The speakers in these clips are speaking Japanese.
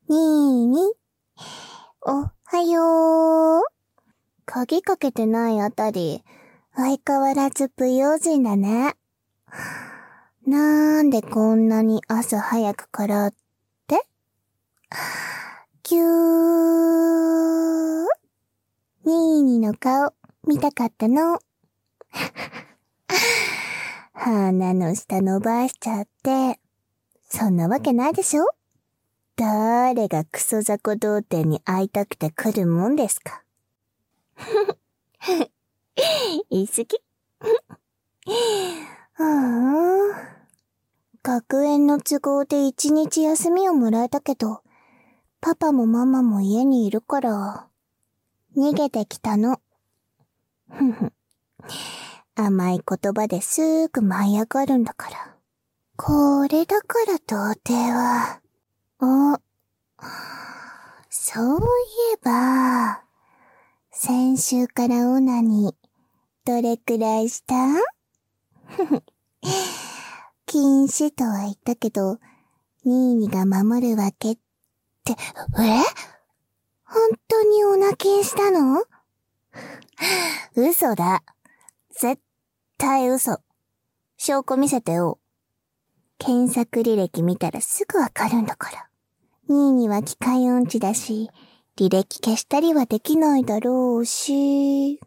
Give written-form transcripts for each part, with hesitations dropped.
にーに。おはよう。鍵かけてないあたり、相変わらず不用心だね。なんでこんなに朝早くからって？ぎゅー。にーにの顔、見たかったの。鼻の下伸ばしちゃって。そんなわけないでしょ？誰がクソ雑魚童貞に会いたくて来るもんですか。言い過ぎ学園の都合で1日休みをもらえたけど、パパもママも家にいるから、逃げてきたの。甘い言葉ですぐ舞い上がるんだから。これだから童貞は。そういえば、先週からオナにどれくらいした？禁止とは言ったけど、ニーニが守るわけって、本当にオナ禁したの？嘘だ。絶対嘘。証拠見せてよ。検索履歴見たらすぐわかるんだから。ニーニは機械音痴だし、履歴消したりはできないだろうし。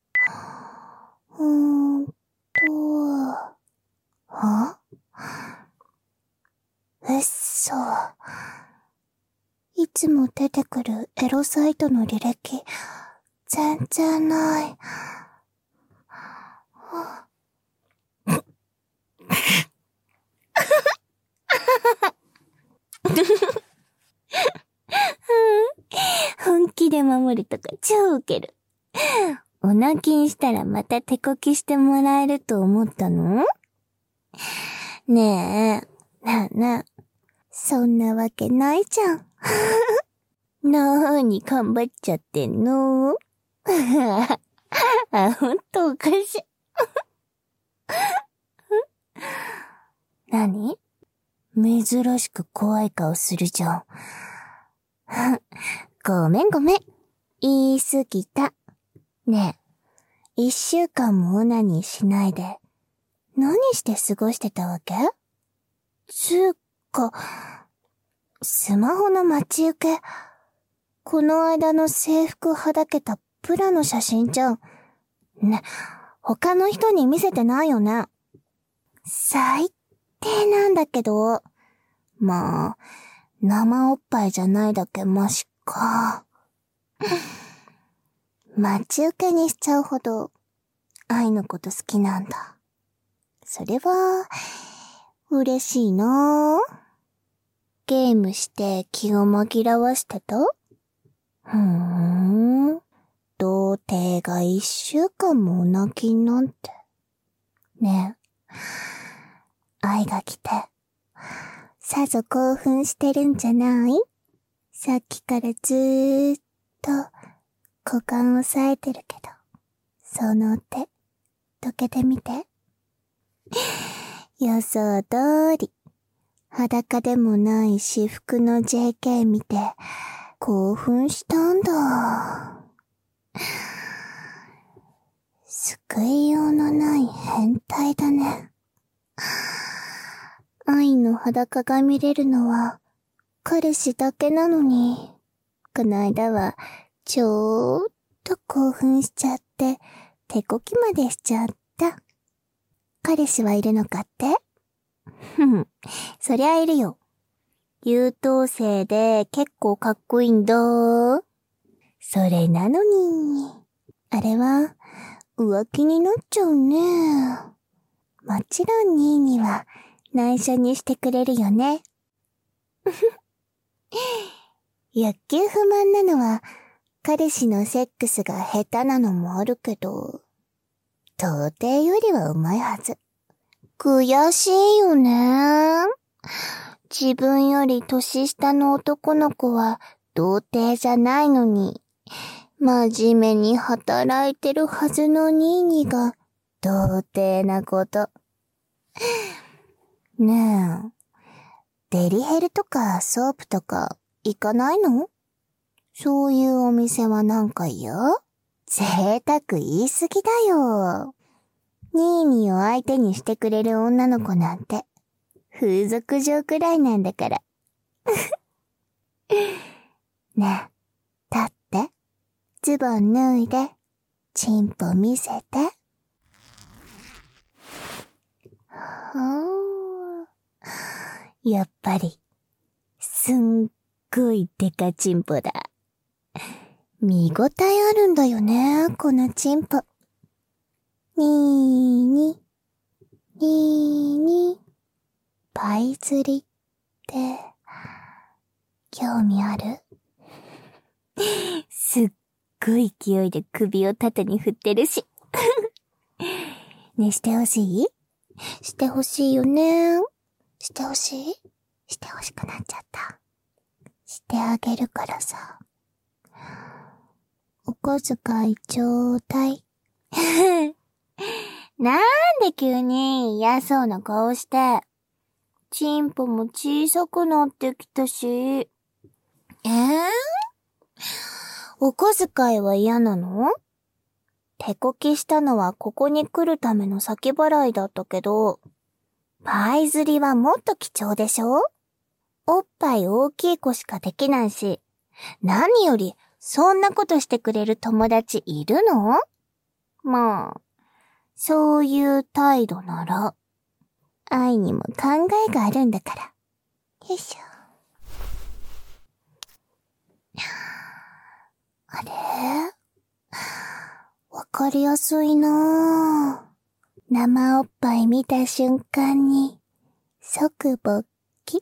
嘘。いつも出てくるエロサイトの履歴、全然ない。本気で守るとか超ウケる。オナキンしたらまた手こきしてもらえると思ったの？ねえ。そんなわけないじゃん。なーに頑張っちゃってんの？ほんとおかしい。何？珍しく怖い顔するじゃん。ごめん。言い過ぎた。ねえ、1週間もオナニーしないで、何して過ごしてたわけ？つーか、スマホの待ち受け、この間の制服はだけたプラの写真じゃん。ね、他の人に見せてないよね。最低なんだけど。まあ、生おっぱいじゃないだけマシか。待ち受けにしちゃうほど、愛のこと好きなんだ。それは、嬉しいなぁ。ゲームして気を紛らわしてた？童貞が1週間もオナキンなんて。ねえ、愛が来て、さぞ興奮してるんじゃない？さっきからずーっと股間押さえてるけど、その手、どけてみて。予想通り、裸でもない私服の JK 見て、興奮したんだ。救いようのない変態だね。愛の裸が見れるのは、彼氏だけなのに、この間は、ちょーっと興奮しちゃって、手こきまでしちゃった。彼氏はいるのかって？そりゃいるよ。優等生で結構かっこいいんだ。それなのに、あれは浮気になっちゃうね。もちろんニーニは内緒にしてくれるよね。欲求不満なのは彼氏のセックスが下手なのもあるけど、童貞よりはうまいはず。悔しいよね。自分より年下の男の子は童貞じゃないのに、真面目に働いてるはずのニーニが童貞なこと。ねえ、デリヘルとかソープとか行かないの？そういうお店はなんか嫌？贅沢言い過ぎだよ。ニーニーを相手にしてくれる女の子なんて、風俗嬢くらいなんだから。ねえ、立って、ズボン脱いで、チンポ見せて。やっぱり、すんごいデカチンポだ。見応えあるんだよね、このチンポ。にーに、にーに、パイ釣りって、興味ある？すっごい勢いで首を縦に振ってるし。ね、してほしい？してほしいよね。してほしい？してほしくなっちゃった。してあげるからさ。お小遣いちょうだい。なんで急に嫌そうな顔して。チンポも小さくなってきたし。お小遣いは嫌なの？手こきしたのはここに来るための先払いだったけど、パイ釣りはもっと貴重でしょ？おっぱい大きい子しかできないし、何よりそんなことしてくれる友達いるの？まあ、そういう態度なら、愛にも考えがあるんだから。よいしょ。あれ？わかりやすいなぁ。生おっぱい見た瞬間に、即勃起。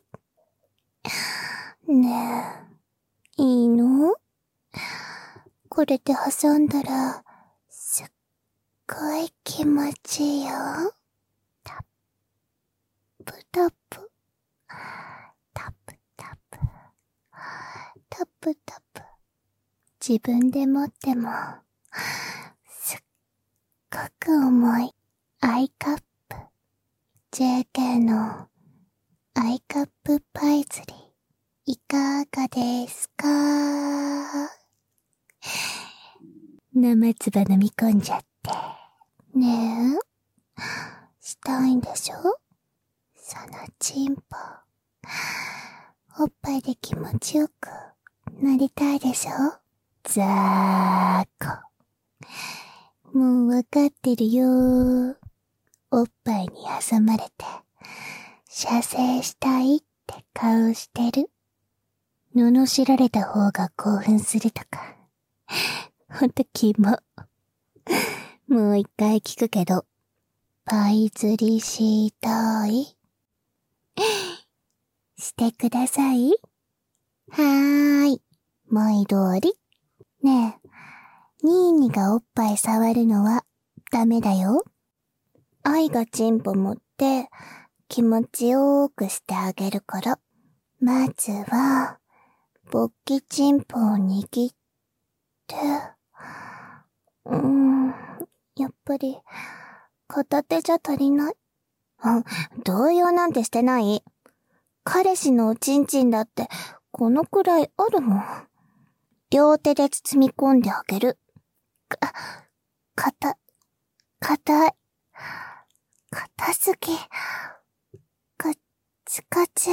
ねえ、いいの？これで挟んだら、すっごい気持ちいいよ。タップタップ。タップタップ。タップタップ。自分で持っても、すっごく重いアイカップ。JK のアイカップパイ釣り、いかがですか？生唾飲み込んじゃって。ねえ、したいんでしょ？そのチンポ。おっぱいで気持ちよくなりたいでしょ？ザーコ。もうわかってるよ。おっぱいに挟まれて、射精したいって顔してる。罵られた方が興奮するとか。ほんとキモ。もう一回聞くけど、パイ釣りしたい？してください。はーい。毎通り。ねえ、ニーニがおっぱい触るのはダメだよ。愛がチンポ持って気持ちよーくしてあげるから。まずは、勃起チンポを握って、やっぱり、片手じゃ足りない。動揺なんてしてない。彼氏のおちんちんだって、このくらいあるもん。両手で包み込んであげる。硬い。硬すぎ。カッチカチ。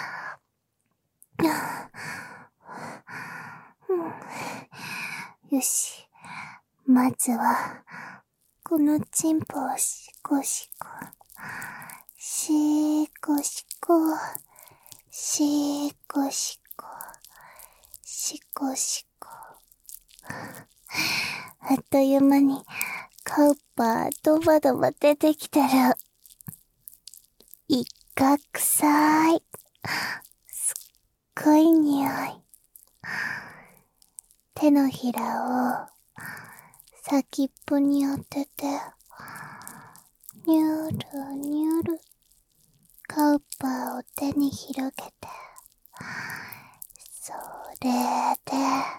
よし。まずは、このチンポをシコシコ。シコシコ。シコシコ。シコシコ。あっという間に、カウパードバドバ出てきたら、イカ臭い。すっごい匂い。手のひらを先っぽに当てて、ニュルニュル。カウパーを手に広げて、それで、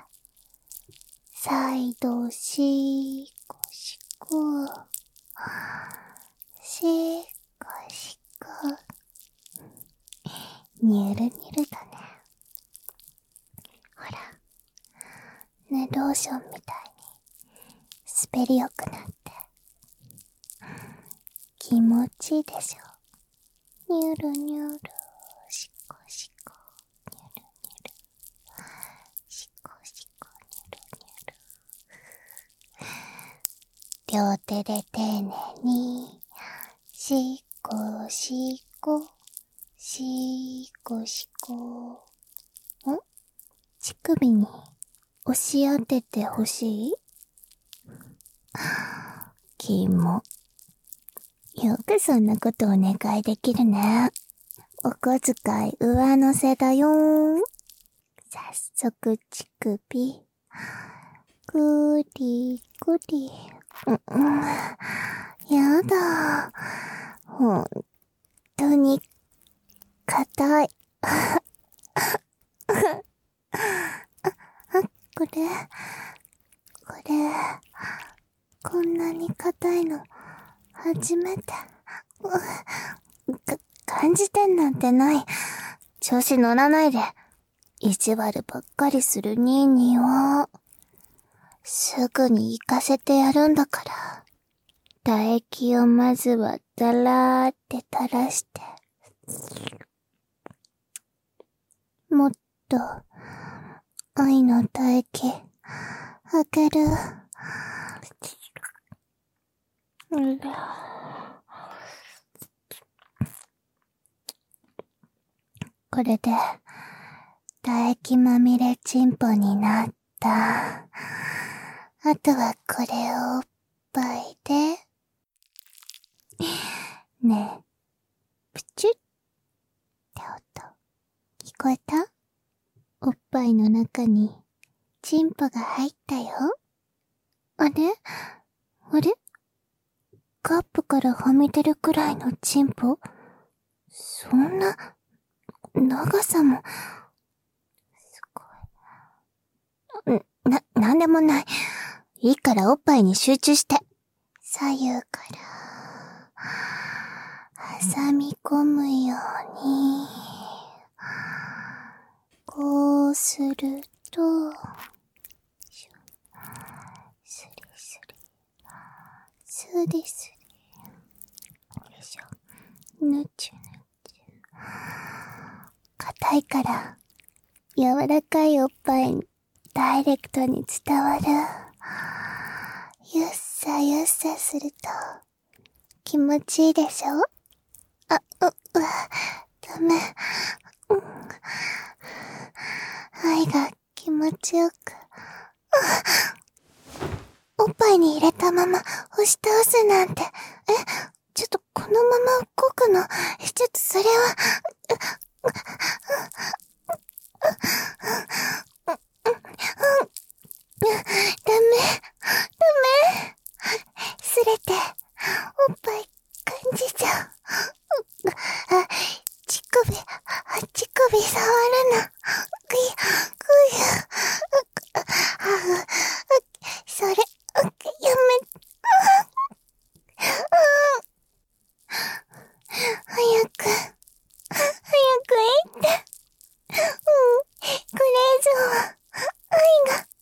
再度シコシコ。シコシコ。ニュルニュルだね。 ね、ローションみたいに滑りよくなって。気持ちいいでしょ。にゅるにゅる、しこしこ、にゅるにゅる、しこしこ、にゅるにゅる。両手で丁寧に、しこしこ、しこしこ。乳首に押し当ててほしい？キモ。よくそんなことお願いできるね。お小遣い上乗せだよーん。早速乳首。ぐりぐり。やだ。ほんとに、硬い。これ、こんなに硬いの、初めて。感じてんなんてない。調子乗らないで。意地悪ばっかりするニーニーを。すぐに行かせてやるんだから。唾液をまずはザラーって垂らして。もっと、愛の唾液、あげる。これで、唾液まみれチンポになった。あとはこれをおっぱいで。ねえ、プチュッって音、聞こえた？おっぱいの中に、チンポが入ったよ。あれ？カップからはみ出るくらいのチンポ？そんな、長さも、すごい。なんでもない。いいからおっぱいに集中して。左右から、挟み込むように、こうすると、スリスリ、スリスリ、よいしょ、ぬちゅぬちゅ。硬いから、柔らかいおっぱいにダイレクトに伝わる。ゆっさゆっさすると気持ちいいでしょ？ダメ。愛が気持ちよく。おっぱいに入れたまま押し倒すなんて。ちょっとこのまま動くの。ちょっとそれは、ダメ。すれて、おっぱい感じちゃう。乳首触るの。それ、やめ、早く行って。これ以上は、愛が、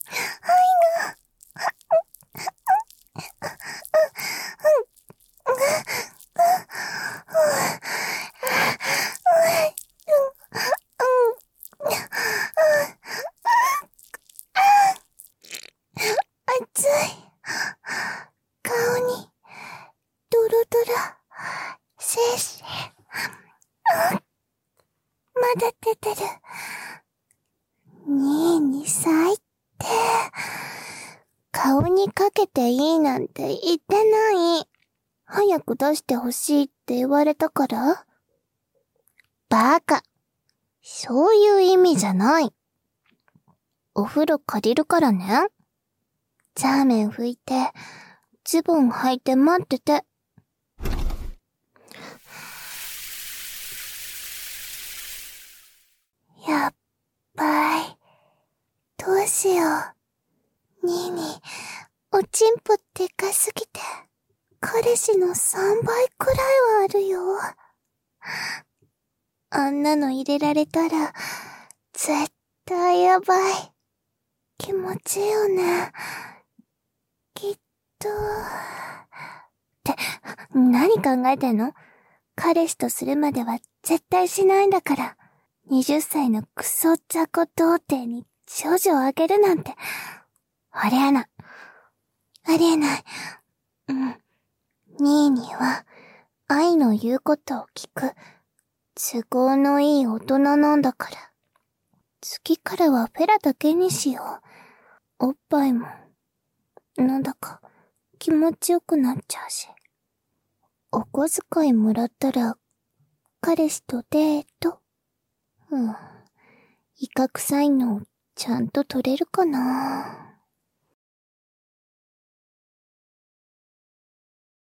熱い。顔に、ドロドロ、精子。まだ出てる。2、歳って。顔にかけていいなんて言ってない。早く出してほしいって言われたから？バカ。そういう意味じゃない。お風呂借りるからね。ザーメン拭いて、ズボン履いて待ってて。やっばい。どうしよう。ニーニー、おちんぽでかすぎて、彼氏の3倍くらいはあるよ。あんなの入れられたら、絶対やばい。 気持ちいいよね。きっと。って、何考えてんの？彼氏とするまでは絶対しないんだから。20歳のクソ雑魚童貞に少女をあげるなんて、ありえない。ありえない。ニーニーは、愛の言うことを聞く、都合のいい大人なんだから。次からはフェラだけにしよう。おっぱいも、なんだか気持ちよくなっちゃうし。お小遣いもらったら、彼氏とデート。威嚇臭いのちゃんと取れるかな。